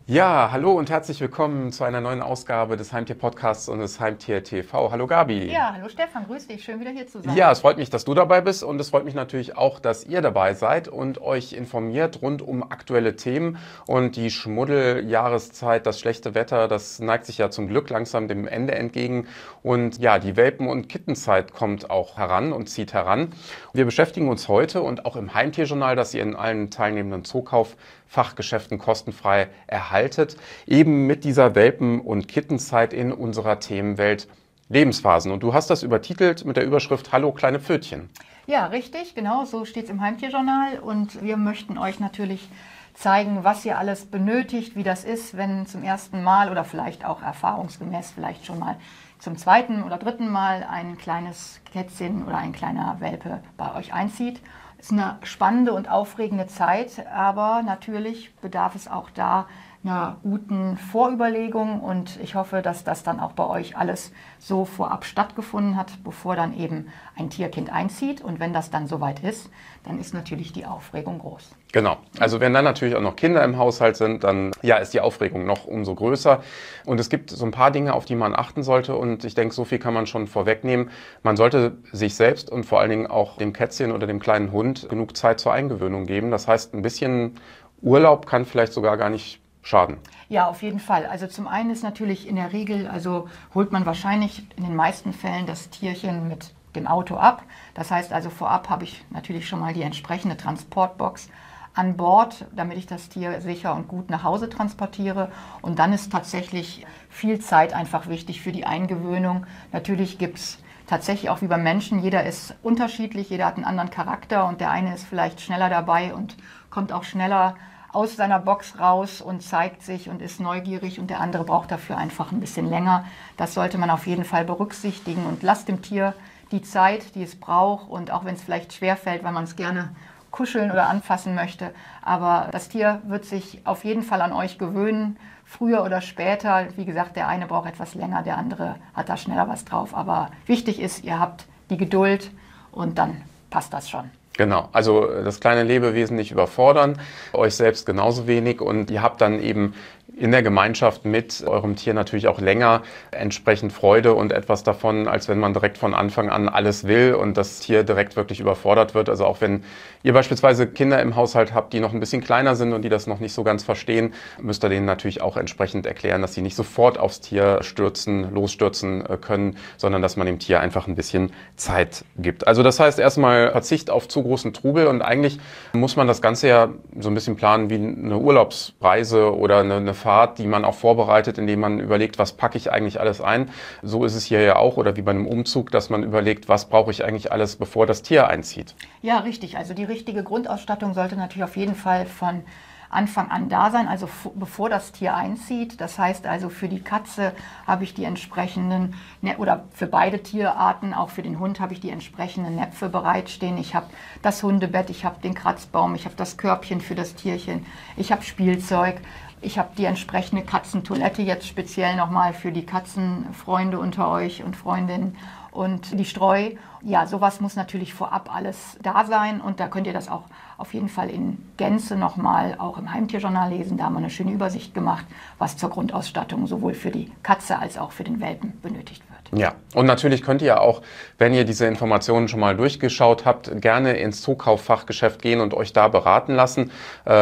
Ja, hallo und herzlich willkommen zu einer neuen Ausgabe des Heimtier-Podcasts und des Heimtier TV. Hallo Gabi. Ja, hallo Stefan, grüß dich, schön wieder hier zu sein. Ja, es freut mich, dass du dabei bist und es freut mich natürlich auch, dass ihr dabei seid und euch informiert rund um aktuelle Themen. Und die Schmuddeljahreszeit, das schlechte Wetter, das neigt sich ja zum Glück langsam dem Ende entgegen. Und ja, die Welpen- und Kittenzeit kommt auch heran und zieht heran. Wir beschäftigen uns heute und auch im Heimtierjournal, das ihr in allen teilnehmenden Zukauf-Fachgeschäften kostenfrei erhaltet, eben mit dieser Welpen- und Kittenzeit in unserer Themenwelt Lebensphasen. Und du hast das übertitelt mit der Überschrift Hallo kleine Pfötchen. Ja, richtig, genau, so steht es im Heimtierjournal. Und wir möchten euch natürlich zeigen, was ihr alles benötigt, wie das ist, wenn zum ersten Mal oder vielleicht auch erfahrungsgemäß vielleicht schon mal zum zweiten oder dritten Mal ein kleines Kätzchen oder ein kleiner Welpe bei euch einzieht. Es ist eine spannende und aufregende Zeit, aber natürlich bedarf es auch da einer guten Vorüberlegung und ich hoffe, dass das dann auch bei euch alles so vorab stattgefunden hat, bevor dann eben ein Tierkind einzieht. Und wenn das dann soweit ist, dann ist natürlich die Aufregung groß. Genau. Also wenn dann natürlich auch noch Kinder im Haushalt sind, dann ja, ist die Aufregung noch umso größer. Und es gibt so ein paar Dinge, auf die man achten sollte. Und ich denke, so viel kann man schon vorwegnehmen. Man sollte sich selbst und vor allen Dingen auch dem Kätzchen oder dem kleinen Hund genug Zeit zur Eingewöhnung geben. Das heißt, ein bisschen Urlaub kann vielleicht sogar gar nicht schaden. Ja, auf jeden Fall. Also zum einen ist natürlich in der Regel, also holt man wahrscheinlich in den meisten Fällen das Tierchen mit dem Auto ab. Das heißt also vorab habe ich natürlich schon mal die entsprechende Transportbox an Bord, damit ich das Tier sicher und gut nach Hause transportiere. Und dann ist tatsächlich viel Zeit einfach wichtig für die Eingewöhnung. Natürlich gibt es tatsächlich auch wie beim Menschen, jeder ist unterschiedlich, jeder hat einen anderen Charakter und der eine ist vielleicht schneller dabei und kommt auch schneller aus seiner Box raus und zeigt sich und ist neugierig und der andere braucht dafür einfach ein bisschen länger. Das sollte man auf jeden Fall berücksichtigen und lasst dem Tier die Zeit, die es braucht und auch wenn es vielleicht schwerfällt, weil man es gerne kuscheln oder anfassen möchte, aber das Tier wird sich auf jeden Fall an euch gewöhnen, früher oder später. Wie gesagt, der eine braucht etwas länger, der andere hat da schneller was drauf, aber wichtig ist, ihr habt die Geduld und dann passt das schon. Genau, also das kleine Lebewesen nicht überfordern, euch selbst genauso wenig und ihr habt dann eben in der Gemeinschaft mit eurem Tier natürlich auch länger entsprechend Freude und etwas davon, als wenn man direkt von Anfang an alles will und das Tier direkt wirklich überfordert wird. Also auch wenn ihr beispielsweise Kinder im Haushalt habt, die noch ein bisschen kleiner sind und die das noch nicht so ganz verstehen, müsst ihr denen natürlich auch entsprechend erklären, dass sie nicht sofort aufs Tier losstürzen können, sondern dass man dem Tier einfach ein bisschen Zeit gibt. Also das heißt erstmal Verzicht auf zu großen Trubel und eigentlich muss man das Ganze ja so ein bisschen planen wie eine Urlaubsreise oder eine Fahrt, die man auch vorbereitet, indem man überlegt, was packe ich eigentlich alles ein. So ist es hier ja auch oder wie bei einem Umzug, dass man überlegt, was brauche ich eigentlich alles, bevor das Tier einzieht. Ja, richtig. Also die richtige Grundausstattung sollte natürlich auf jeden Fall von Anfang an da sein, also bevor das Tier einzieht. Das heißt also für die Katze habe ich die entsprechenden, oder für beide Tierarten, auch für den Hund habe ich die entsprechenden Näpfe bereitstehen. Ich habe das Hundebett, ich habe den Kratzbaum, ich habe das Körbchen für das Tierchen, ich habe Spielzeug. Ich habe die entsprechende Katzentoilette jetzt speziell nochmal für die Katzenfreunde unter euch und Freundinnen und die Streu. Ja, sowas muss natürlich vorab alles da sein und da könnt ihr das auch auf jeden Fall in Gänze nochmal auch im Heimtierjournal lesen. Da haben wir eine schöne Übersicht gemacht, was zur Grundausstattung sowohl für die Katze als auch für den Welpen benötigt wird. Ja, und natürlich könnt ihr auch, wenn ihr diese Informationen schon mal durchgeschaut habt, gerne ins Zukauffachgeschäft gehen und euch da beraten lassen.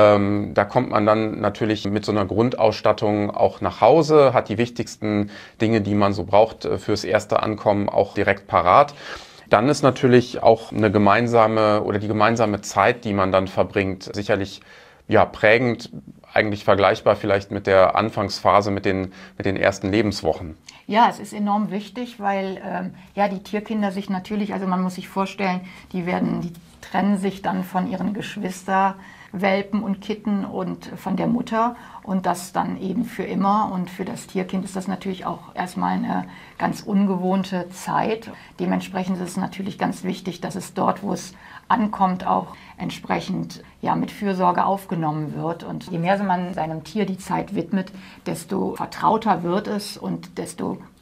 Da kommt man dann natürlich mit so einer Grundausstattung auch nach Hause, hat die wichtigsten Dinge, die man so braucht fürs erste Ankommen, auch direkt parat. Dann ist natürlich auch die gemeinsame Zeit, die man dann verbringt, sicherlich ja prägend, eigentlich vergleichbar vielleicht mit der Anfangsphase, mit den ersten Lebenswochen. Ja, es ist enorm wichtig, weil die Tierkinder sich natürlich, also man muss sich vorstellen, die trennen sich dann von ihren Geschwisterwelpen und Kitten und von der Mutter und das dann eben für immer. Und für das Tierkind ist das natürlich auch erstmal eine ganz ungewohnte Zeit. Dementsprechend ist es natürlich ganz wichtig, dass es dort, wo es ankommt, auch entsprechend mit Fürsorge aufgenommen wird. Und je mehr man seinem Tier die Zeit widmet, desto vertrauter wird es und desto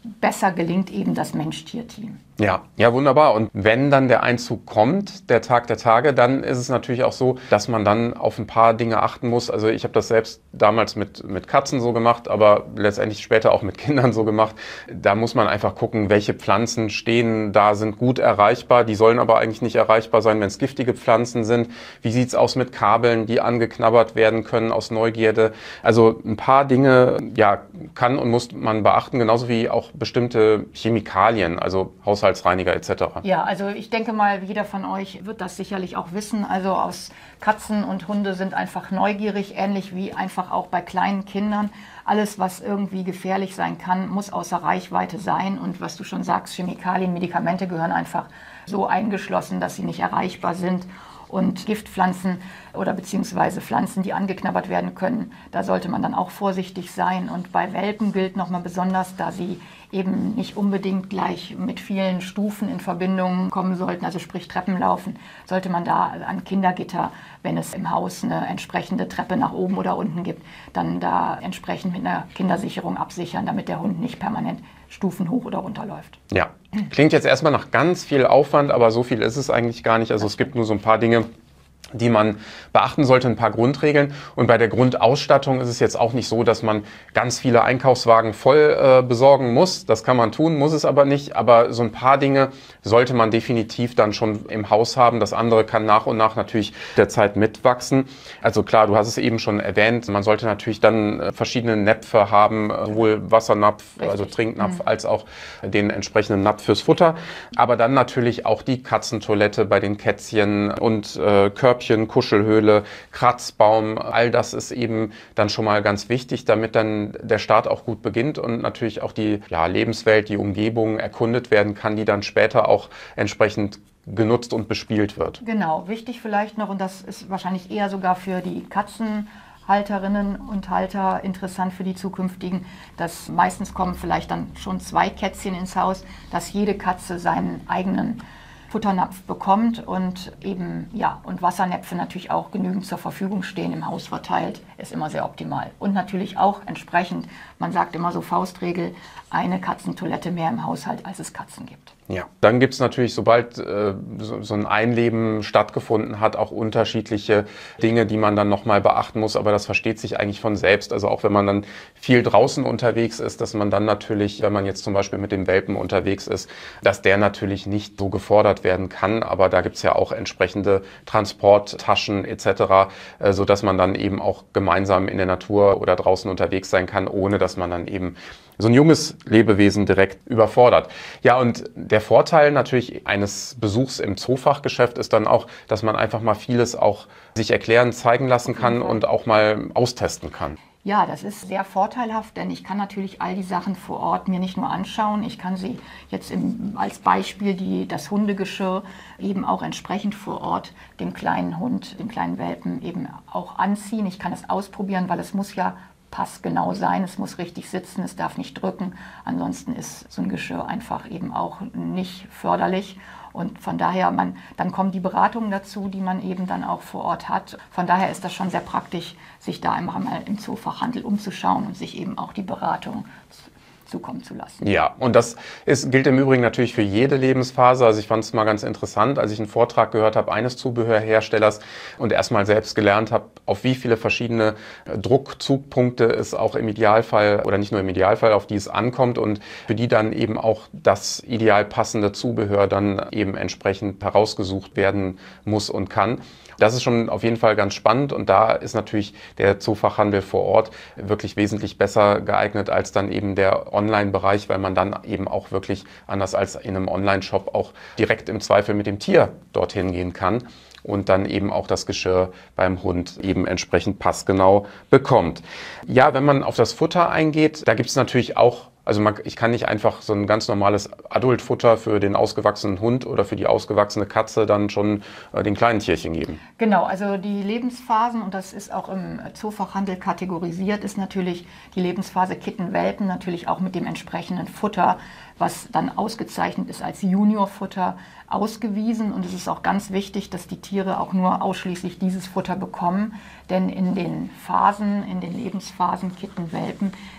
besser gelingt eben das Mensch-Tier-Team. Ja, ja, wunderbar. Und wenn dann der Einzug kommt, der Tag der Tage, dann ist es natürlich auch so, dass man dann auf ein paar Dinge achten muss. Also ich habe das selbst damals mit Katzen so gemacht, aber letztendlich später auch mit Kindern so gemacht. Da muss man einfach gucken, welche Pflanzen stehen da, sind gut erreichbar. Die sollen aber eigentlich nicht erreichbar sein, wenn es giftige Pflanzen sind. Wie sieht's aus mit Kabeln, die angeknabbert werden können aus Neugierde? Also ein paar Dinge, ja, kann und muss man beachten, genauso wie auch bestimmte Chemikalien, also Haushaltsreiniger etc. Ja, also ich denke mal, jeder von euch wird das sicherlich auch wissen. Also aus Katzen und Hunde sind einfach neugierig, ähnlich wie einfach auch bei kleinen Kindern. Alles, was irgendwie gefährlich sein kann, muss außer Reichweite sein. Und was du schon sagst, Chemikalien, Medikamente gehören einfach so eingeschlossen, dass sie nicht erreichbar sind. Und Giftpflanzen oder beziehungsweise Pflanzen, die angeknabbert werden können, da sollte man dann auch vorsichtig sein. Und bei Welpen gilt nochmal besonders, da sie eben nicht unbedingt gleich mit vielen Stufen in Verbindung kommen sollten, also sprich Treppen laufen, sollte man da an Kindergitter, wenn es im Haus eine entsprechende Treppe nach oben oder unten gibt, dann da entsprechend mit einer Kindersicherung absichern, damit der Hund nicht permanent Stufen hoch oder runter läuft. Ja, klingt jetzt erstmal nach ganz viel Aufwand, aber so viel ist es eigentlich gar nicht. Also es gibt nur so ein paar Dinge, die man beachten sollte, ein paar Grundregeln. Und bei der Grundausstattung ist es jetzt auch nicht so, dass man ganz viele Einkaufswagen voll besorgen muss. Das kann man tun, muss es aber nicht. Aber so ein paar Dinge sollte man definitiv dann schon im Haus haben. Das andere kann nach und nach natürlich der Zeit mitwachsen. Also klar, du hast es eben schon erwähnt, man sollte natürlich dann verschiedene Näpfe haben, sowohl Wassernapf, also Trinknapf, als auch den entsprechenden Napf fürs Futter. Aber dann natürlich auch die Katzentoilette bei den Kätzchen und Körbchen, Kuschelhöhle, Kratzbaum, all das ist eben dann schon mal ganz wichtig, damit dann der Start auch gut beginnt und natürlich auch die Lebenswelt, die Umgebung erkundet werden kann, die dann später auch entsprechend genutzt und bespielt wird. Genau, wichtig vielleicht noch, und das ist wahrscheinlich eher sogar für die Katzenhalterinnen und Halter interessant für die zukünftigen, dass meistens kommen vielleicht dann schon 2 Kätzchen ins Haus, dass jede Katze seinen eigenen Futternapf bekommt und eben, und Wassernäpfe natürlich auch genügend zur Verfügung stehen, im Haus verteilt, ist immer sehr optimal. Und natürlich auch entsprechend, man sagt immer so Faustregel, eine Katzentoilette mehr im Haushalt, als es Katzen gibt. Ja, dann gibt es natürlich, sobald so ein Einleben stattgefunden hat, auch unterschiedliche Dinge, die man dann nochmal beachten muss. Aber das versteht sich eigentlich von selbst. Also auch wenn man dann viel draußen unterwegs ist, dass man dann natürlich, wenn man jetzt zum Beispiel mit dem Welpen unterwegs ist, dass der natürlich nicht so gefordert werden kann. Aber da gibt es ja auch entsprechende Transporttaschen etc., sodass man dann eben auch gemeinsam in der Natur oder draußen unterwegs sein kann, ohne dass man dann eben so ein junges Lebewesen direkt überfordert. Ja, und der Vorteil natürlich eines Besuchs im Zoofachgeschäft ist dann auch, dass man einfach mal vieles auch sich erklären, zeigen lassen kann und auch mal austesten kann. Ja, das ist sehr vorteilhaft, denn ich kann natürlich all die Sachen vor Ort mir nicht nur anschauen, ich kann sie jetzt als Beispiel das Hundegeschirr eben auch entsprechend vor Ort dem kleinen Hund, dem kleinen Welpen eben auch anziehen. Ich kann es ausprobieren, weil es muss ja passgenau sein, es muss richtig sitzen, es darf nicht drücken, ansonsten ist so ein Geschirr einfach eben auch nicht förderlich. Und von daher, dann kommen die Beratungen dazu, die man eben dann auch vor Ort hat. Von daher ist das schon sehr praktisch, sich da einmal im Zoofachhandel umzuschauen und sich eben auch die Beratung zukommen zu lassen. Ja, und das gilt im Übrigen natürlich für jede Lebensphase. Also ich fand es mal ganz interessant, als ich einen Vortrag gehört habe eines Zubehörherstellers und erstmal selbst gelernt habe, auf wie viele verschiedene Druckzugpunkte es auch im Idealfall oder nicht nur im Idealfall, auf die es ankommt und für die dann eben auch das ideal passende Zubehör dann eben entsprechend herausgesucht werden muss und kann. Das ist schon auf jeden Fall ganz spannend und da ist natürlich der Zoofachhandel vor Ort wirklich wesentlich besser geeignet als dann eben der Online-Bereich, weil man dann eben auch wirklich anders als in einem Online-Shop auch direkt im Zweifel mit dem Tier dorthin gehen kann und dann eben auch das Geschirr beim Hund eben entsprechend passgenau bekommt. Ja, wenn man auf das Futter eingeht, da gibt es natürlich auch, also ich kann nicht einfach so ein ganz normales Adultfutter für den ausgewachsenen Hund oder für die ausgewachsene Katze dann schon den kleinen Tierchen geben. Genau, also die Lebensphasen, und das ist auch im Zoofachhandel kategorisiert, ist natürlich die Lebensphase Kitten-Welpen natürlich auch mit dem entsprechenden Futter, was dann ausgezeichnet ist als Juniorfutter, ausgewiesen. Und es ist auch ganz wichtig, dass die Tiere auch nur ausschließlich dieses Futter bekommen. Denn in den Lebensphasen Kitten-Welpen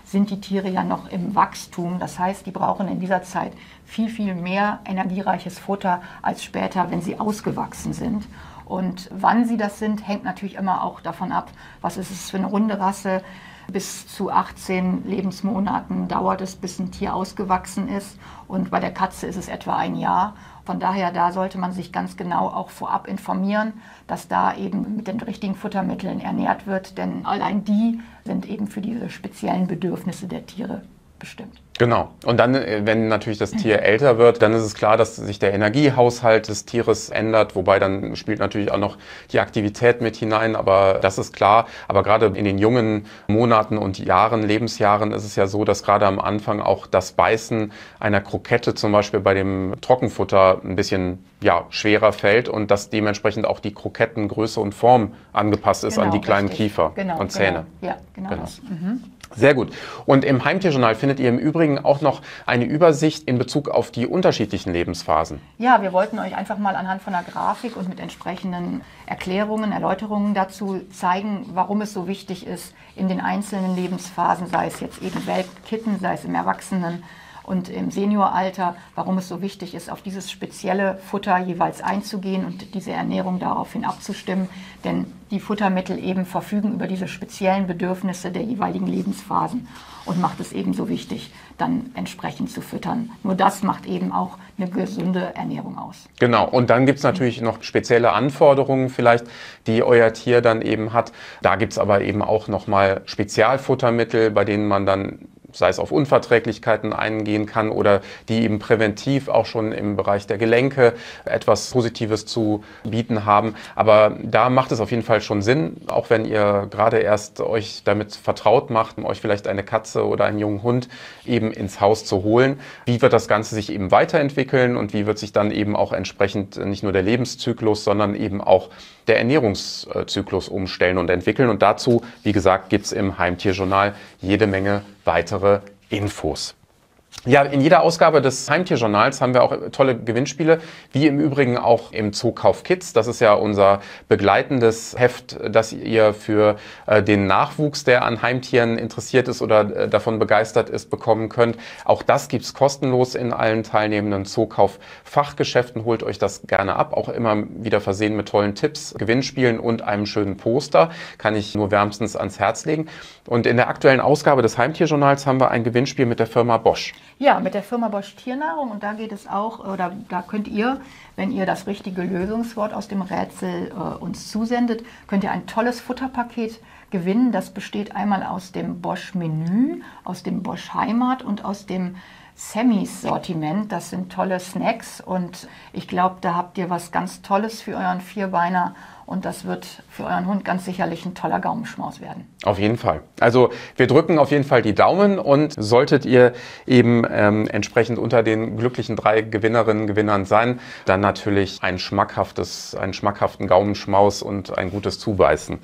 sind die Tiere ja noch im Wachstum. Das heißt, die brauchen in dieser Zeit viel, viel mehr energiereiches Futter als später, wenn sie ausgewachsen sind. Und wann sie das sind, hängt natürlich immer auch davon ab, was ist es für eine Hunderasse. Bis zu 18 Lebensmonaten dauert es, bis ein Tier ausgewachsen ist. Und bei der Katze ist es etwa ein Jahr. Von daher, da sollte man sich ganz genau auch vorab informieren, dass da eben mit den richtigen Futtermitteln ernährt wird. Denn allein die sind eben für diese speziellen Bedürfnisse der Tiere bestimmt. Genau. Und dann, wenn natürlich das Tier älter wird, dann ist es klar, dass sich der Energiehaushalt des Tieres ändert. Wobei dann spielt natürlich auch noch die Aktivität mit hinein. Aber das ist klar. Aber gerade in den jungen Monaten und Jahren, Lebensjahren ist es ja so, dass gerade am Anfang auch das Beißen einer Krokette zum Beispiel bei dem Trockenfutter ein bisschen schwerer fällt und dass dementsprechend auch die Krokettengröße und Form angepasst ist an die kleinen Kiefer und Zähne. Ja, genau. Das. Sehr gut. Und im Heimtierjournal findet ihr im Übrigen auch noch eine Übersicht in Bezug auf die unterschiedlichen Lebensphasen. Ja, wir wollten euch einfach mal anhand von einer Grafik und mit entsprechenden Erklärungen, Erläuterungen dazu zeigen, warum es so wichtig ist, in den einzelnen Lebensphasen, sei es jetzt eben Weltkitten, sei es im Erwachsenen- und im Senioralter, warum es so wichtig ist, auf dieses spezielle Futter jeweils einzugehen und diese Ernährung daraufhin abzustimmen. Denn die Futtermittel eben verfügen über diese speziellen Bedürfnisse der jeweiligen Lebensphasen und macht es eben so wichtig, dann entsprechend zu füttern. Nur das macht eben auch eine gesunde Ernährung aus. Genau, und dann gibt es natürlich noch spezielle Anforderungen vielleicht, die euer Tier dann eben hat. Da gibt es aber eben auch nochmal Spezialfuttermittel, bei denen man dann sei es auf Unverträglichkeiten eingehen kann oder die eben präventiv auch schon im Bereich der Gelenke etwas Positives zu bieten haben. Aber da macht es auf jeden Fall schon Sinn, auch wenn ihr gerade erst euch damit vertraut macht, euch vielleicht eine Katze oder einen jungen Hund eben ins Haus zu holen. Wie wird das Ganze sich eben weiterentwickeln und wie wird sich dann eben auch entsprechend nicht nur der Lebenszyklus, sondern eben auch der Ernährungszyklus umstellen und entwickeln. Und dazu, wie gesagt, gibt es im Heimtierjournal jede Menge weitere Infos. Ja, in jeder Ausgabe des Heimtierjournals haben wir auch tolle Gewinnspiele, wie im Übrigen auch im Zookauf Kids. Das ist ja unser begleitendes Heft, das ihr für den Nachwuchs, der an Heimtieren interessiert ist oder davon begeistert ist, bekommen könnt. Auch das gibt's kostenlos in allen teilnehmenden Zookauf-Fachgeschäften. Holt euch das gerne ab, auch immer wieder versehen mit tollen Tipps, Gewinnspielen und einem schönen Poster. Kann ich nur wärmstens ans Herz legen. Und in der aktuellen Ausgabe des Heimtierjournals haben wir ein Gewinnspiel mit der Firma Bosch. Ja, mit der Firma Bosch Tiernahrung, und da geht es auch, oder da könnt ihr, wenn ihr das richtige Lösungswort aus dem Rätsel uns zusendet, könnt ihr ein tolles Futterpaket gewinnen. Das besteht einmal aus dem Bosch Menü, aus dem Bosch Heimat und aus dem Sammys Sortiment. Das sind tolle Snacks und ich glaube, da habt ihr was ganz Tolles für euren Vierbeiner. Und das wird für euren Hund ganz sicherlich ein toller Gaumenschmaus werden. Auf jeden Fall. Also wir drücken auf jeden Fall die Daumen und solltet ihr eben entsprechend unter den glücklichen 3 Gewinnerinnen, Gewinnern sein, dann natürlich einen schmackhaften Gaumenschmaus und ein gutes Zubeißen.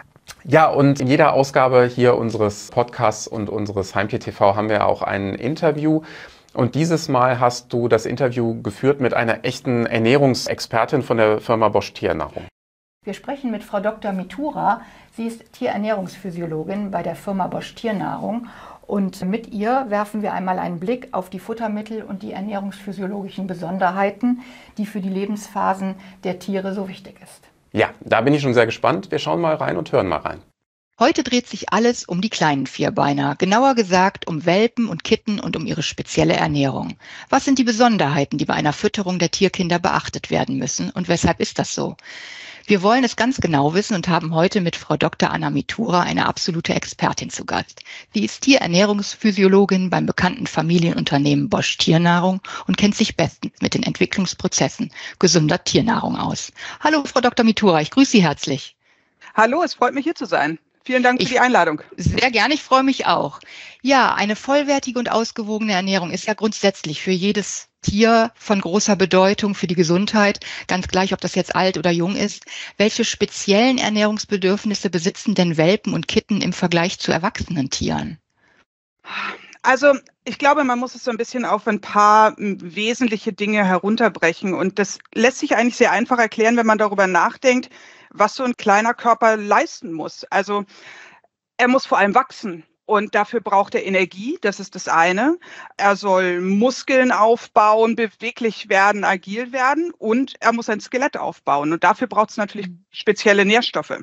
Ja, und in jeder Ausgabe hier unseres Podcasts und unseres Heimtier TV haben wir auch ein Interview. Und dieses Mal hast du das Interview geführt mit einer echten Ernährungsexpertin von der Firma Bosch Tiernahrung. Wir sprechen mit Frau Dr. Mitura. Sie ist Tierernährungsphysiologin bei der Firma Bosch Tiernahrung. Und mit ihr werfen wir einmal einen Blick auf die Futtermittel und die ernährungsphysiologischen Besonderheiten, die für die Lebensphasen der Tiere so wichtig ist. Ja, da bin ich schon sehr gespannt. Wir schauen mal rein und hören mal rein. Heute dreht sich alles um die kleinen Vierbeiner, genauer gesagt um Welpen und Kitten und um ihre spezielle Ernährung. Was sind die Besonderheiten, die bei einer Fütterung der Tierkinder beachtet werden müssen und weshalb ist das so? Wir wollen es ganz genau wissen und haben heute mit Frau Dr. Anna Mitura eine absolute Expertin zu Gast. Sie ist Tierernährungsphysiologin beim bekannten Familienunternehmen Bosch Tiernahrung und kennt sich bestens mit den Entwicklungsprozessen gesunder Tiernahrung aus. Hallo Frau Dr. Mitura, ich grüße Sie herzlich. Hallo, es freut mich hier zu sein. Vielen Dank für die Einladung. Sehr gerne, ich freue mich auch. Ja, eine vollwertige und ausgewogene Ernährung ist ja grundsätzlich für jedes Tier von großer Bedeutung für die Gesundheit, ganz gleich, ob das jetzt alt oder jung ist. Welche speziellen Ernährungsbedürfnisse besitzen denn Welpen und Kitten im Vergleich zu erwachsenen Tieren? Also ich glaube, man muss es so ein bisschen auf ein paar wesentliche Dinge herunterbrechen. Und das lässt sich eigentlich sehr einfach erklären, wenn man darüber nachdenkt, was so ein kleiner Körper leisten muss. Also er muss vor allem wachsen. Und dafür braucht er Energie, das ist das eine. Er soll Muskeln aufbauen, beweglich werden, agil werden und er muss ein Skelett aufbauen. Und dafür braucht es natürlich spezielle Nährstoffe.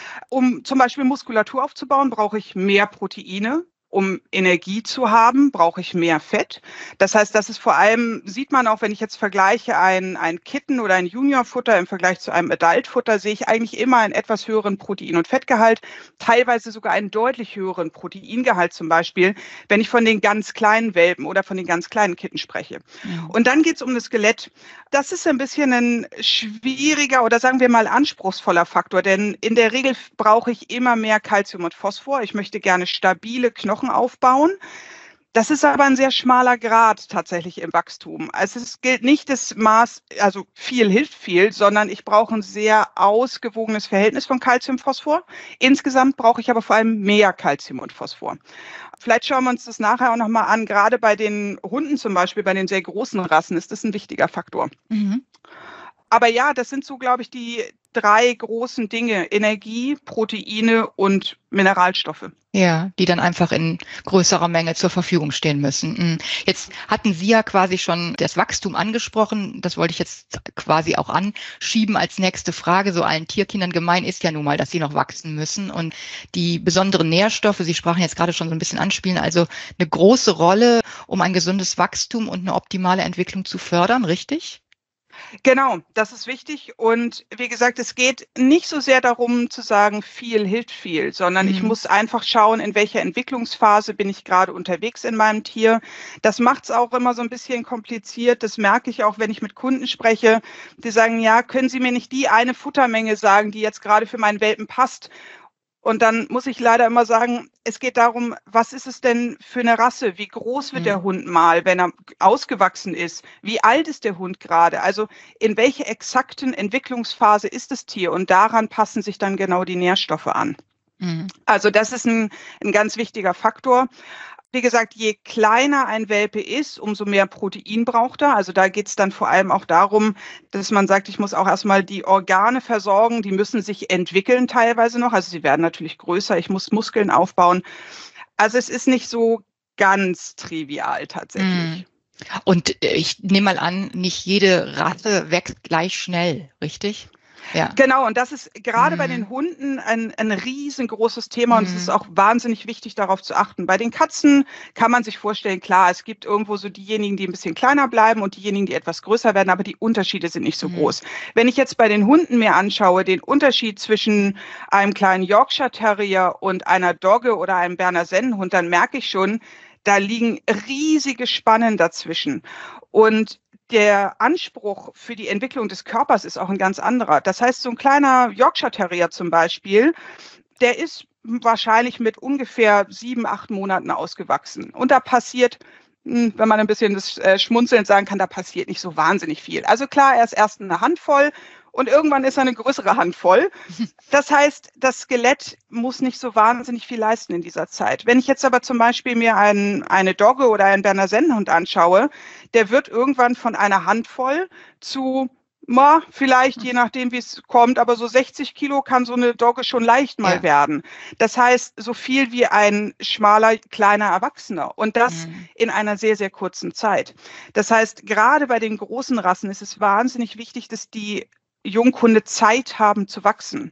Um zum Beispiel Muskulatur aufzubauen, brauche ich mehr Proteine. Um Energie zu haben, brauche ich mehr Fett. Das heißt, das ist vor allem, sieht man auch, wenn ich jetzt vergleiche, ein Kitten- oder ein Juniorfutter im Vergleich zu einem Adultfutter, sehe ich eigentlich immer einen etwas höheren Protein- und Fettgehalt, teilweise sogar einen deutlich höheren Proteingehalt zum Beispiel, wenn ich von den ganz kleinen Welpen oder von den ganz kleinen Kitten spreche. Ja. Und dann geht es um das Skelett. Das ist ein bisschen ein schwieriger oder sagen wir mal anspruchsvoller Faktor, denn in der Regel brauche ich immer mehr Calcium und Phosphor. Ich möchte gerne stabile Knochen aufbauen. Das ist aber ein sehr schmaler Grad tatsächlich im Wachstum. Also es gilt nicht das Maß, also viel hilft viel, sondern ich brauche ein sehr ausgewogenes Verhältnis von Calcium und Phosphor. Insgesamt brauche ich aber vor allem mehr Calcium und Phosphor. Vielleicht schauen wir uns das nachher auch nochmal an. Gerade bei den Hunden zum Beispiel, bei den sehr großen Rassen ist das ein wichtiger Faktor. Mhm. Aber ja, das sind so, glaube ich, die 3 großen Dinge: Energie, Proteine und Mineralstoffe. Ja, die dann einfach in größerer Menge zur Verfügung stehen müssen. Jetzt hatten Sie ja quasi schon das Wachstum angesprochen. Das wollte ich jetzt quasi auch anschieben als nächste Frage. So allen Tierkindern gemein ist ja nun mal, dass sie noch wachsen müssen. Und die besonderen Nährstoffe, Sie sprachen jetzt gerade schon so ein bisschen anspielen, also eine große Rolle, um ein gesundes Wachstum und eine optimale Entwicklung zu fördern, richtig? Genau, das ist wichtig. Und wie gesagt, es geht nicht so sehr darum zu sagen, viel hilft viel, sondern ich muss einfach schauen, in welcher Entwicklungsphase bin ich gerade unterwegs in meinem Tier. Das macht es auch immer so ein bisschen kompliziert. Das merke ich auch, wenn ich mit Kunden spreche. Die sagen, ja, können Sie mir nicht die eine Futtermenge sagen, die jetzt gerade für meinen Welpen passt? Und dann muss ich leider immer sagen, es geht darum, was ist es denn für eine Rasse? Wie groß wird der Hund mal, wenn er ausgewachsen ist? Wie alt ist der Hund gerade? Also in welcher exakten Entwicklungsphase ist das Tier? Und daran passen sich dann genau die Nährstoffe an. Also das ist ein ganz wichtiger Faktor. Wie gesagt, je kleiner ein Welpe ist, umso mehr Protein braucht er. Also da geht es dann vor allem auch darum, dass man sagt, ich muss auch erstmal die Organe versorgen. Die müssen sich entwickeln teilweise noch. Also sie werden natürlich größer. Ich muss Muskeln aufbauen. Also es ist nicht so ganz trivial tatsächlich. Und ich nehme mal an, nicht jede Rasse wächst gleich schnell, richtig? Ja. Genau, und das ist gerade bei den Hunden ein riesengroßes Thema und es ist auch wahnsinnig wichtig, darauf zu achten. Bei den Katzen kann man sich vorstellen, klar, es gibt irgendwo so diejenigen, die ein bisschen kleiner bleiben und diejenigen, die etwas größer werden, aber die Unterschiede sind nicht so groß. Wenn ich jetzt bei den Hunden mir anschaue, den Unterschied zwischen einem kleinen Yorkshire Terrier und einer Dogge oder einem Berner Sennenhund, dann merke ich schon, da liegen riesige Spannen dazwischen. Und der Anspruch für die Entwicklung des Körpers ist auch ein ganz anderer. Das heißt, so ein kleiner Yorkshire Terrier zum Beispiel, der ist wahrscheinlich mit ungefähr 7, 8 Monaten ausgewachsen. Und da passiert, wenn man ein bisschen das schmunzelnd sagen kann, da passiert nicht so wahnsinnig viel. Also klar, er ist erst eine Handvoll und irgendwann ist er eine größere Handvoll. Das heißt, das Skelett muss nicht so wahnsinnig viel leisten in dieser Zeit. Wenn ich jetzt aber zum Beispiel mir eine Dogge oder einen Berner Sennenhund anschaue, der wird irgendwann von einer Handvoll zu, vielleicht je nachdem, wie es kommt, aber so 60 Kilo kann so eine Dogge schon leicht mal werden. Das heißt, so viel wie ein schmaler, kleiner Erwachsener und das in einer sehr, sehr kurzen Zeit. Das heißt, gerade bei den großen Rassen ist es wahnsinnig wichtig, dass die Junghunde Zeit haben zu wachsen.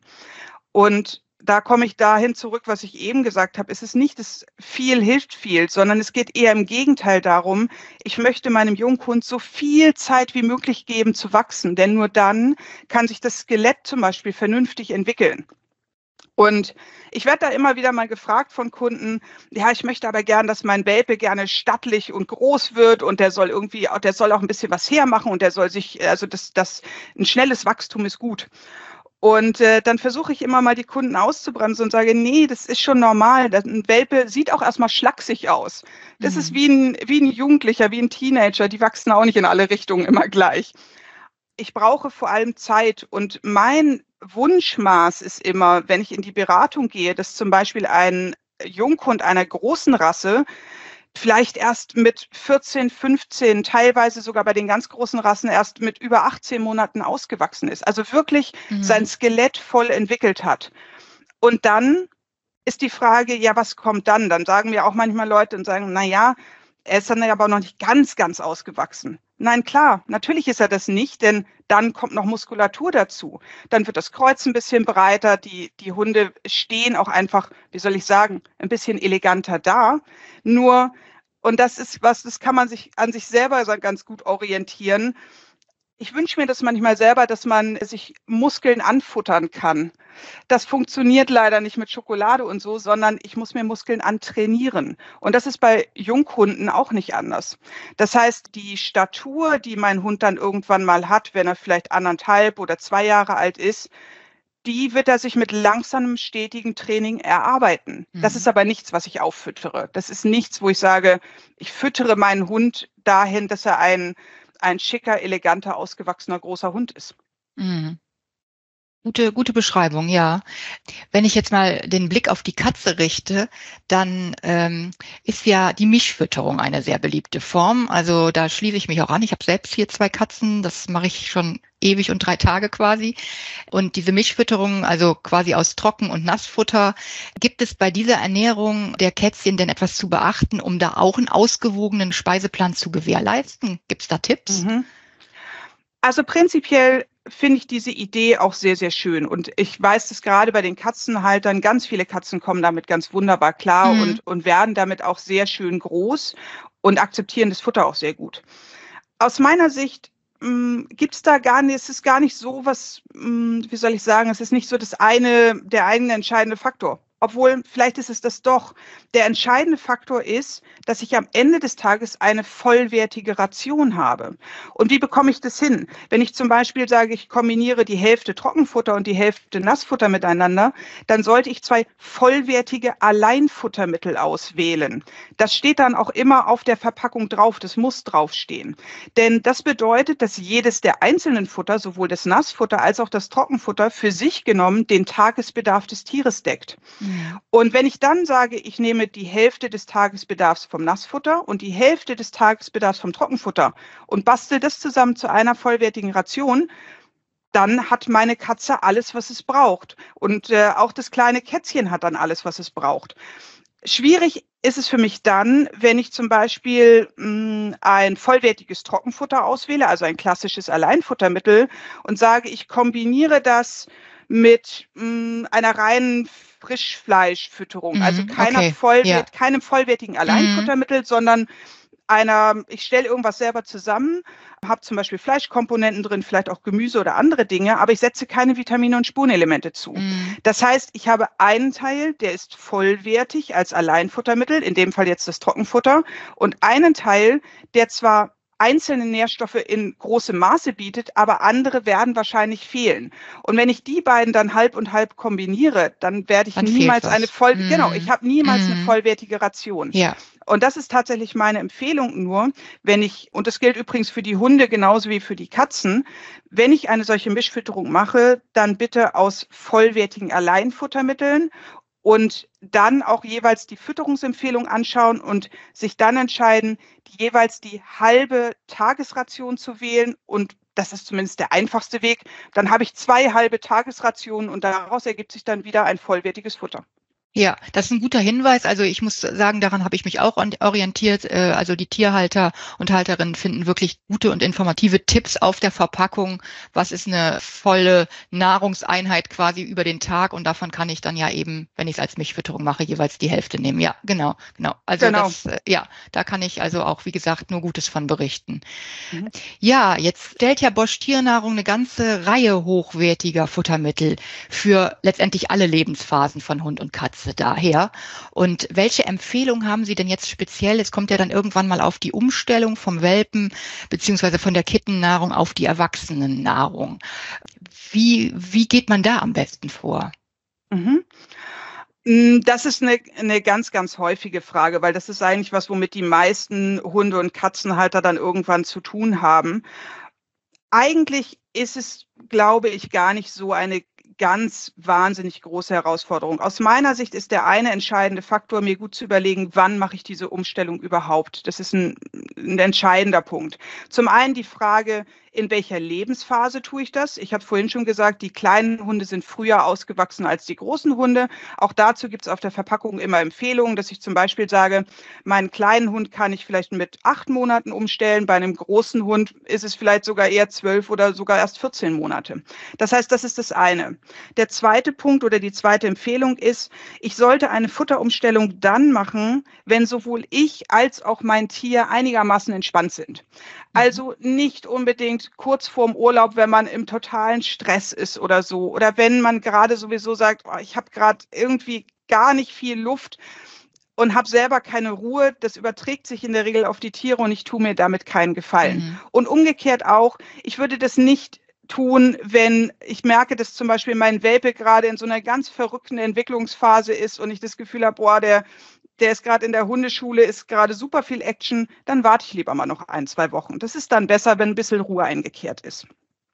Und da komme ich dahin zurück, was ich eben gesagt habe. Es ist nicht das viel hilft viel, sondern es geht eher im Gegenteil darum, ich möchte meinem Junghund so viel Zeit wie möglich geben zu wachsen, denn nur dann kann sich das Skelett zum Beispiel vernünftig entwickeln. Und ich werde da immer wieder mal gefragt von Kunden, ja, ich möchte aber gern, dass mein Welpe gerne stattlich und groß wird und der soll auch ein bisschen was hermachen und der soll sich, also ein schnelles Wachstum ist gut. Und dann versuche ich immer mal die Kunden auszubremsen und sage, nee, das ist schon normal. Ein Welpe sieht auch erstmal schlaksig aus. Das ist wie ein Jugendlicher, wie ein Teenager, die wachsen auch nicht in alle Richtungen immer gleich. Ich brauche vor allem Zeit und mein Wunschmaß ist immer, wenn ich in die Beratung gehe, dass zum Beispiel ein Junghund einer großen Rasse vielleicht erst mit 14, 15, teilweise sogar bei den ganz großen Rassen erst mit über 18 Monaten ausgewachsen ist. Also wirklich sein Skelett voll entwickelt hat. Und dann ist die Frage, ja, was kommt dann? Dann sagen mir auch manchmal Leute und sagen, na ja, er ist dann aber noch nicht ganz, ganz ausgewachsen. Nein, klar, natürlich ist er das nicht, denn dann kommt noch Muskulatur dazu. Dann wird das Kreuz ein bisschen breiter, die Hunde stehen auch einfach, wie soll ich sagen, ein bisschen eleganter da. Nur, und das ist was, das kann man sich an sich selber ganz gut orientieren. Ich wünsche mir das manchmal selber, dass man sich Muskeln anfuttern kann. Das funktioniert leider nicht mit Schokolade und so, sondern ich muss mir Muskeln antrainieren. Und das ist bei Junghunden auch nicht anders. Das heißt, die Statur, die mein Hund dann irgendwann mal hat, wenn er vielleicht 1,5 oder 2 Jahre alt ist, die wird er sich mit langsamem, stetigen Training erarbeiten. Das ist aber nichts, was ich auffüttere. Das ist nichts, wo ich sage, ich füttere meinen Hund dahin, dass er ein schicker, eleganter, ausgewachsener, großer Hund ist. Mhm. Gute Beschreibung, ja. Wenn ich jetzt mal den Blick auf die Katze richte, dann ist ja die Mischfütterung eine sehr beliebte Form. Also da schließe ich mich auch an. Ich habe selbst hier 2 Katzen, das mache ich schon ewig und 3 Tage quasi. Und diese Mischfütterung, also quasi aus Trocken- und Nassfutter, gibt es bei dieser Ernährung der Kätzchen denn etwas zu beachten, um da auch einen ausgewogenen Speiseplan zu gewährleisten? Gibt es da Tipps? Also prinzipiell finde ich diese Idee auch sehr, sehr schön. Und ich weiß, dass gerade bei den Katzenhaltern ganz viele Katzen kommen damit ganz wunderbar klar und werden damit auch sehr schön groß und akzeptieren das Futter auch sehr gut. Aus meiner Sicht gibt es da gar nicht, es ist gar nicht so was, wie soll ich sagen, es ist nicht so der eigene entscheidende Faktor. Obwohl, vielleicht ist es das doch. Der entscheidende Faktor ist, dass ich am Ende des Tages eine vollwertige Ration habe. Und wie bekomme ich das hin? Wenn ich zum Beispiel sage, ich kombiniere die Hälfte Trockenfutter und die Hälfte Nassfutter miteinander, dann sollte ich 2 vollwertige Alleinfuttermittel auswählen. Das steht dann auch immer auf der Verpackung drauf, das muss draufstehen. Denn das bedeutet, dass jedes der einzelnen Futter, sowohl das Nassfutter als auch das Trockenfutter, für sich genommen den Tagesbedarf des Tieres deckt. Und wenn ich dann sage, ich nehme die Hälfte des Tagesbedarfs vom Nassfutter und die Hälfte des Tagesbedarfs vom Trockenfutter und bastel das zusammen zu einer vollwertigen Ration, dann hat meine Katze alles, was es braucht. Und auch das kleine Kätzchen hat dann alles, was es braucht. Schwierig ist es für mich dann, wenn ich zum Beispiel ein vollwertiges Trockenfutter auswähle, also ein klassisches Alleinfuttermittel, und sage, ich kombiniere das mit einer reinen Frischfleischfütterung, also keinem vollwertigen Alleinfuttermittel, sondern ich stelle irgendwas selber zusammen, habe zum Beispiel Fleischkomponenten drin, vielleicht auch Gemüse oder andere Dinge, aber ich setze keine Vitamine und Spurenelemente zu. Das heißt, ich habe einen Teil, der ist vollwertig als Alleinfuttermittel, in dem Fall jetzt das Trockenfutter, und einen Teil, der zwar einzelne Nährstoffe in großem Maße bietet, aber andere werden wahrscheinlich fehlen. Und wenn ich die beiden dann halb und halb kombiniere, dann werde ich niemals ich habe niemals eine vollwertige Ration. Ja. Und das ist tatsächlich meine Empfehlung nur, und das gilt übrigens für die Hunde genauso wie für die Katzen, wenn ich eine solche Mischfütterung mache, dann bitte aus vollwertigen Alleinfuttermitteln und dann auch jeweils die Fütterungsempfehlung anschauen und sich dann entscheiden, jeweils die halbe Tagesration zu wählen. Und das ist zumindest der einfachste Weg. Dann habe ich 2 halbe Tagesrationen und daraus ergibt sich dann wieder ein vollwertiges Futter. Ja, das ist ein guter Hinweis. Also ich muss sagen, daran habe ich mich auch orientiert. Also die Tierhalter und Halterinnen finden wirklich gute und informative Tipps auf der Verpackung. Was ist eine volle Nahrungseinheit quasi über den Tag? Und davon kann ich dann ja eben, wenn ich es als Mischfütterung mache, jeweils die Hälfte nehmen. Ja, genau. Also da kann ich also auch, wie gesagt, nur Gutes von berichten. Ja, jetzt stellt ja Bosch Tiernahrung eine ganze Reihe hochwertiger Futtermittel für letztendlich alle Lebensphasen von Hund und Katze daher. Und welche Empfehlung haben Sie denn jetzt speziell? Es kommt ja dann irgendwann mal auf die Umstellung vom Welpen beziehungsweise von der Kittennahrung auf die Erwachsenennahrung. Wie geht man da am besten vor? Das ist eine ganz, ganz häufige Frage, weil das ist eigentlich was, womit die meisten Hunde- und Katzenhalter dann irgendwann zu tun haben. Eigentlich ist es, glaube ich, gar nicht so eine ganz wahnsinnig große Herausforderung. Aus meiner Sicht ist der eine entscheidende Faktor, mir gut zu überlegen, wann mache ich diese Umstellung überhaupt. Das ist ein entscheidender Punkt. Zum einen die Frage, In welcher Lebensphase tue ich das? Ich habe vorhin schon gesagt, die kleinen Hunde sind früher ausgewachsen als die großen Hunde. Auch dazu gibt es auf der Verpackung immer Empfehlungen, dass ich zum Beispiel sage, meinen kleinen Hund kann ich vielleicht mit 8 Monaten umstellen. Bei einem großen Hund ist es vielleicht sogar eher 12 oder sogar erst 14 Monate. Das heißt, das ist das eine. Der zweite Punkt oder die zweite Empfehlung ist, ich sollte eine Futterumstellung dann machen, wenn sowohl ich als auch mein Tier einigermaßen entspannt sind. Also nicht unbedingt kurz vorm Urlaub, wenn man im totalen Stress ist oder so. Oder wenn man gerade sowieso sagt, oh, ich habe gerade irgendwie gar nicht viel Luft und habe selber keine Ruhe. Das überträgt sich in der Regel auf die Tiere und ich tue mir damit keinen Gefallen. Und umgekehrt auch, ich würde das nicht tun, wenn ich merke, dass zum Beispiel mein Welpe gerade in so einer ganz verrückten Entwicklungsphase ist und ich das Gefühl habe, boah, der ist gerade in der Hundeschule, ist gerade super viel Action, dann warte ich lieber mal noch 1, 2 Wochen. Das ist dann besser, wenn ein bisschen Ruhe eingekehrt ist.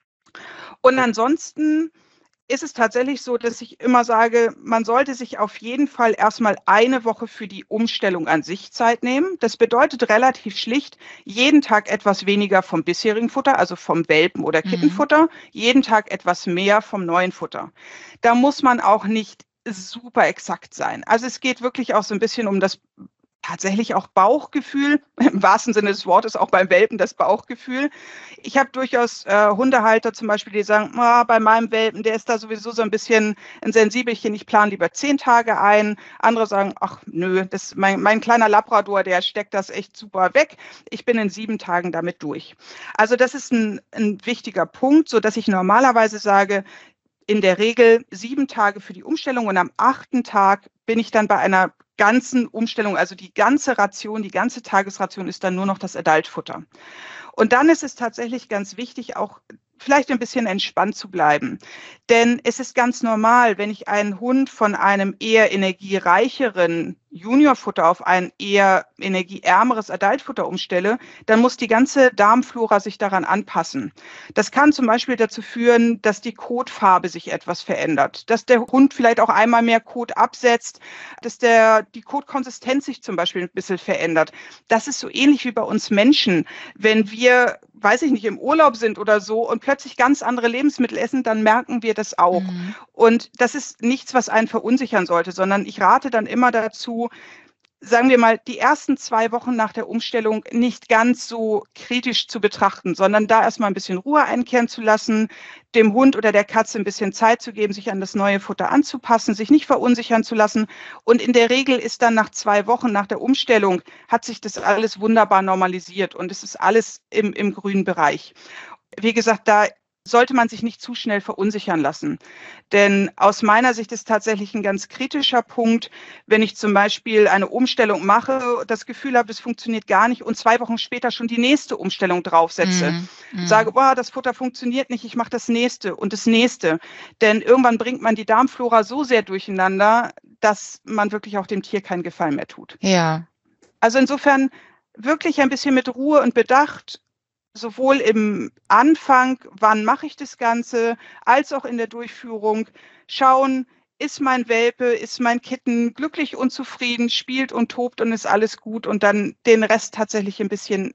Und ansonsten ist es tatsächlich so, dass ich immer sage, man sollte sich auf jeden Fall erstmal eine Woche für die Umstellung an sich Zeit nehmen. Das bedeutet relativ schlicht, jeden Tag etwas weniger vom bisherigen Futter, also vom Welpen- oder Kittenfutter, jeden Tag etwas mehr vom neuen Futter. Da muss man auch nicht super exakt sein. Also es geht wirklich auch so ein bisschen um das tatsächlich auch Bauchgefühl, im wahrsten Sinne des Wortes auch beim Welpen das Bauchgefühl. Ich habe durchaus Hundehalter zum Beispiel, die sagen, bei meinem Welpen, der ist da sowieso so ein bisschen ein Sensibelchen, ich plane lieber 10 Tage ein. Andere sagen, ach nö, mein kleiner Labrador, der steckt das echt super weg. Ich bin in 7 Tagen damit durch. Also das ist ein wichtiger Punkt, so dass ich normalerweise sage, in der Regel 7 Tage für die Umstellung und am 8. Tag bin ich dann bei einer ganzen Umstellung, also die ganze Ration, die ganze Tagesration ist dann nur noch das Adultfutter. Und dann ist es tatsächlich ganz wichtig, auch vielleicht ein bisschen entspannt zu bleiben. Denn es ist ganz normal, wenn ich einen Hund von einem eher energiereicheren Juniorfutter auf ein eher energieärmeres Adultfutter umstelle, dann muss die ganze Darmflora sich daran anpassen. Das kann zum Beispiel dazu führen, dass die Kotfarbe sich etwas verändert, dass der Hund vielleicht auch einmal mehr Kot absetzt, dass die Kotkonsistenz sich zum Beispiel ein bisschen verändert. Das ist so ähnlich wie bei uns Menschen. Wenn wir, weiß ich nicht, im Urlaub sind oder so und plötzlich ganz andere Lebensmittel essen, dann merken wir das auch. Und das ist nichts, was einen verunsichern sollte, sondern ich rate dann immer dazu, sagen wir mal, die ersten 2 Wochen nach der Umstellung nicht ganz so kritisch zu betrachten, sondern da erstmal ein bisschen Ruhe einkehren zu lassen, dem Hund oder der Katze ein bisschen Zeit zu geben, sich an das neue Futter anzupassen, sich nicht verunsichern zu lassen. Und in der Regel ist dann nach 2 Wochen nach der Umstellung, hat sich das alles wunderbar normalisiert und es ist alles im grünen Bereich. Wie gesagt, da sollte man sich nicht zu schnell verunsichern lassen. Denn aus meiner Sicht ist tatsächlich ein ganz kritischer Punkt, wenn ich zum Beispiel eine Umstellung mache, das Gefühl habe, es funktioniert gar nicht und 2 Wochen später schon die nächste Umstellung draufsetze. Sage, das Futter funktioniert nicht, ich mache das nächste und das nächste. Denn irgendwann bringt man die Darmflora so sehr durcheinander, dass man wirklich auch dem Tier keinen Gefallen mehr tut. Ja. Also insofern wirklich ein bisschen mit Ruhe und Bedacht, sowohl im Anfang, wann mache ich das Ganze, als auch in der Durchführung schauen, ist mein Welpe, ist mein Kitten glücklich und zufrieden, spielt und tobt und ist alles gut und dann den Rest tatsächlich ein bisschen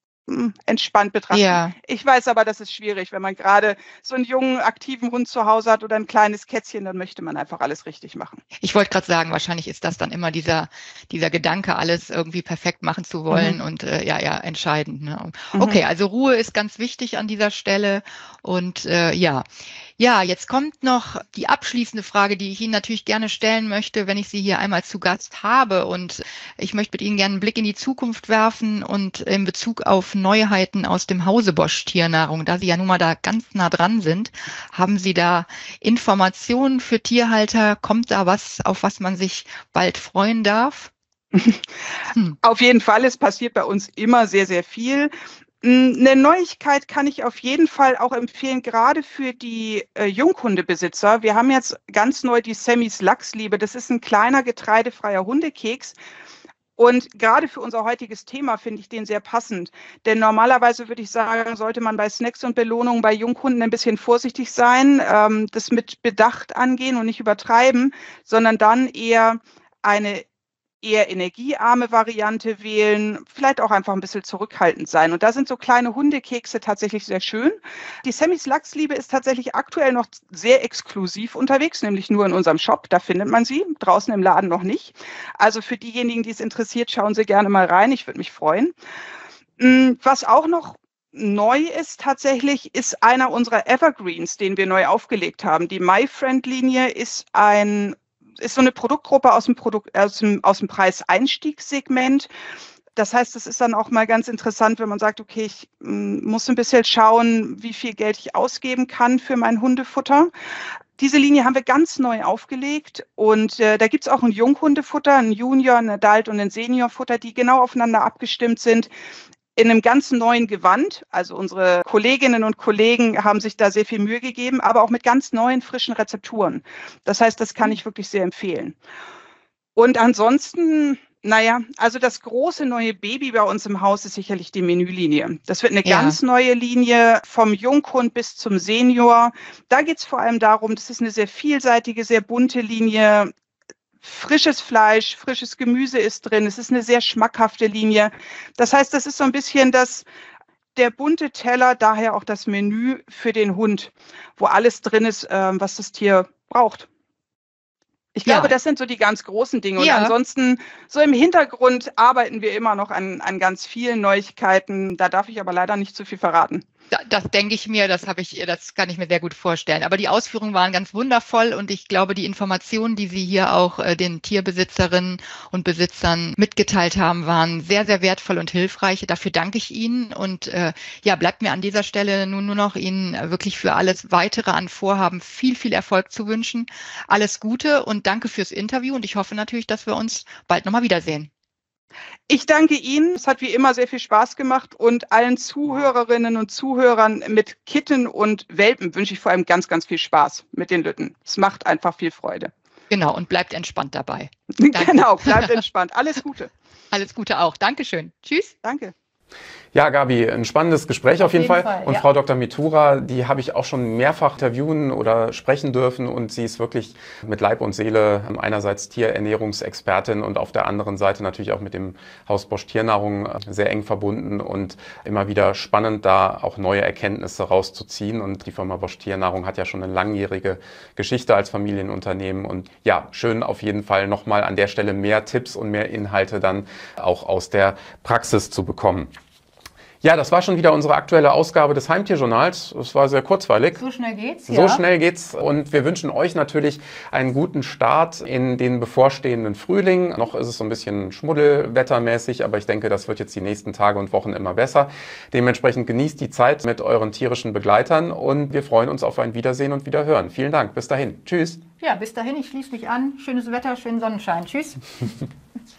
entspannt betrachten. Ja. Ich weiß aber, das ist schwierig, wenn man gerade so einen jungen, aktiven Hund zu Hause hat oder ein kleines Kätzchen, dann möchte man einfach alles richtig machen. Ich wollte gerade sagen, wahrscheinlich ist das dann immer dieser Gedanke, alles irgendwie perfekt machen zu wollen und entscheidend. Ne? Okay, also Ruhe ist ganz wichtig an dieser Stelle und Ja, jetzt kommt noch die abschließende Frage, die ich Ihnen natürlich gerne stellen möchte, wenn ich Sie hier einmal zu Gast habe. Und ich möchte mit Ihnen gerne einen Blick in die Zukunft werfen und in Bezug auf Neuheiten aus dem Hause Bosch Tiernahrung, da Sie ja nun mal da ganz nah dran sind, haben Sie da Informationen für Tierhalter? Kommt da was, auf was man sich bald freuen darf? Auf jeden Fall, es passiert bei uns immer sehr, sehr viel. Eine Neuigkeit kann ich auf jeden Fall auch empfehlen, gerade für die Junghundebesitzer. Wir haben jetzt ganz neu die Sammys Lachsliebe. Das ist ein kleiner getreidefreier Hundekeks. Und gerade für unser heutiges Thema finde ich den sehr passend. Denn normalerweise würde ich sagen, sollte man bei Snacks und Belohnungen bei Junghunden ein bisschen vorsichtig sein, das mit Bedacht angehen und nicht übertreiben, sondern dann eher eine eher energiearme Variante wählen, vielleicht auch einfach ein bisschen zurückhaltend sein. Und da sind so kleine Hundekekse tatsächlich sehr schön. Die Sammys Lachsliebe ist tatsächlich aktuell noch sehr exklusiv unterwegs, nämlich nur in unserem Shop. Da findet man sie, draußen im Laden noch nicht. Also für diejenigen, die es interessiert, schauen Sie gerne mal rein. Ich würde mich freuen. Was auch noch neu ist tatsächlich, ist einer unserer Evergreens, den wir neu aufgelegt haben. Die MyFriend-Linie ist so eine Produktgruppe aus dem Preiseinstiegssegment. Das heißt, es ist dann auch mal ganz interessant, wenn man sagt, okay, ich muss ein bisschen schauen, wie viel Geld ich ausgeben kann für mein Hundefutter. Diese Linie haben wir ganz neu aufgelegt und da gibt es auch ein Junghundefutter, ein Junior, ein Adult und ein Seniorfutter, die genau aufeinander abgestimmt sind. In einem ganz neuen Gewand. Also unsere Kolleginnen und Kollegen haben sich da sehr viel Mühe gegeben, aber auch mit ganz neuen, frischen Rezepturen. Das heißt, das kann ich wirklich sehr empfehlen. Und ansonsten, also das große neue Baby bei uns im Haus ist sicherlich die Menülinie. Das wird eine ganz neue Linie vom Junghund bis zum Senior. Da geht es vor allem darum, das ist eine sehr vielseitige, sehr bunte Linie. Frisches Fleisch, frisches Gemüse ist drin. Es ist eine sehr schmackhafte Linie. Das heißt, das ist so ein bisschen der bunte Teller, daher auch das Menü für den Hund, wo alles drin ist, was das Tier braucht. Ich glaube, das sind so die ganz großen Dinge. Und ansonsten, so im Hintergrund arbeiten wir immer noch an ganz vielen Neuigkeiten. Da darf ich aber leider nicht zu viel verraten. Das denke ich mir, das kann ich mir sehr gut vorstellen. Aber die Ausführungen waren ganz wundervoll und ich glaube, die Informationen, die Sie hier auch den Tierbesitzerinnen und Besitzern mitgeteilt haben, waren sehr, sehr wertvoll und hilfreich. Dafür danke ich Ihnen und bleibt mir an dieser Stelle nun nur noch Ihnen wirklich für alles Weitere an Vorhaben viel, viel Erfolg zu wünschen. Alles Gute und danke fürs Interview und ich hoffe natürlich, dass wir uns bald nochmal wiedersehen. Ich danke Ihnen. Es hat wie immer sehr viel Spaß gemacht und allen Zuhörerinnen und Zuhörern mit Kitten und Welpen wünsche ich vor allem ganz, ganz viel Spaß mit den Lütten. Es macht einfach viel Freude. Genau, und bleibt entspannt dabei. Genau, bleibt entspannt. Alles Gute. Alles Gute auch. Dankeschön. Tschüss. Danke. Ja, Gabi, ein spannendes Gespräch auf jeden Fall. Und ja. Frau Dr. Mitura, die habe ich auch schon mehrfach interviewen oder sprechen dürfen und sie ist wirklich mit Leib und Seele einerseits Tierernährungsexpertin und auf der anderen Seite natürlich auch mit dem Haus Bosch Tiernahrung sehr eng verbunden und immer wieder spannend, da auch neue Erkenntnisse rauszuziehen. Und die Firma Bosch Tiernahrung hat ja schon eine langjährige Geschichte als Familienunternehmen und ja, schön auf jeden Fall nochmal an der Stelle mehr Tipps und mehr Inhalte dann auch aus der Praxis zu bekommen. Ja, das war schon wieder unsere aktuelle Ausgabe des Heimtierjournals. Es war sehr kurzweilig. So schnell geht's, So schnell geht's. Und wir wünschen euch natürlich einen guten Start in den bevorstehenden Frühling. Noch ist es so ein bisschen schmuddelwettermäßig, aber ich denke, das wird jetzt die nächsten Tage und Wochen immer besser. Dementsprechend genießt die Zeit mit euren tierischen Begleitern und wir freuen uns auf ein Wiedersehen und Wiederhören. Vielen Dank. Bis dahin. Tschüss. Ja, bis dahin. Ich schließe mich an. Schönes Wetter, schönen Sonnenschein. Tschüss.